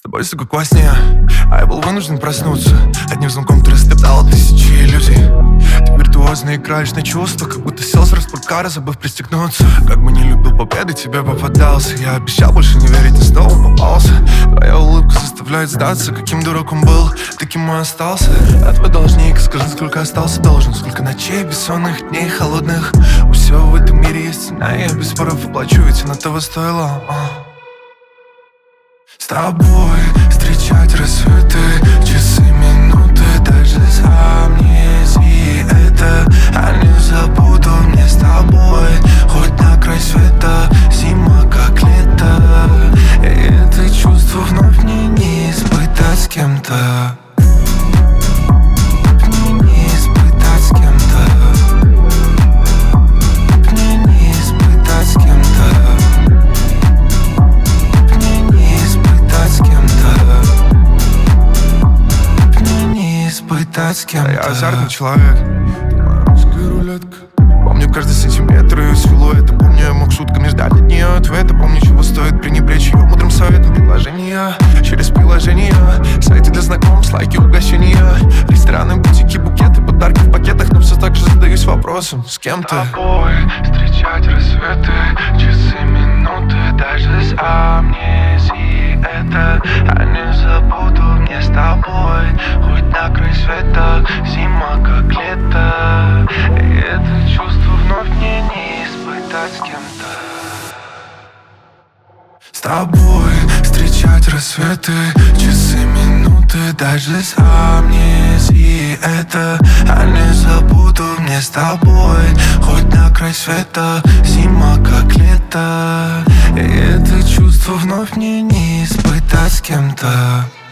тобой все как во сне, а я был вынужден проснуться. Одним звонком ты растоптала тысячи иллюзий. Ты виртуозно играешь на чувства, как будто сел с распорткара, забыв пристегнуться. Как бы не любил победы, тебе попадался. Я обещал больше не верить, и снова попался. Твоя улыбка заставляет сдаться. Каким дураком был, таким и остался. А твой должник, скажи, сколько остался должен. Сколько ночей, бессонных дней, холодных. У всего в этом мире есть цена, и я без споров оплачу, ведь она того стоила. С тобой встречать рассветы, часы, минуты, даже с амнезией. Это я не забуду, мне с тобой хоть на край света, зима как лето. И это чувство вновь мне не испытать с кем-то. Я азартный человек, ты моя русская рулетка. Помню каждый сантиметр ее силуэта. Помню, я мог сутками ждать от нее ответа. Помню, чего стоит пренебречь ее мудрым советом. Предложения через приложение, сайты для знакомств, лайки, угощения, рестораны, бутики, букеты, подарки в пакетах. Но все так же задаюсь вопросом, с кем ты? С тобой встречать рассветы, часы, минуты, даже с амнезией. Это я не забуду, мне с тобой хоть на край света, зима как лето. И это чувство вновь мне не испытать с кем-то. С тобой встречать рассветы, часы, минуты, даже с амнезией. Это я не забуду, мне с тобой хоть на край света, зима как лето. И это чувство вновь мне не испытать с кем-то.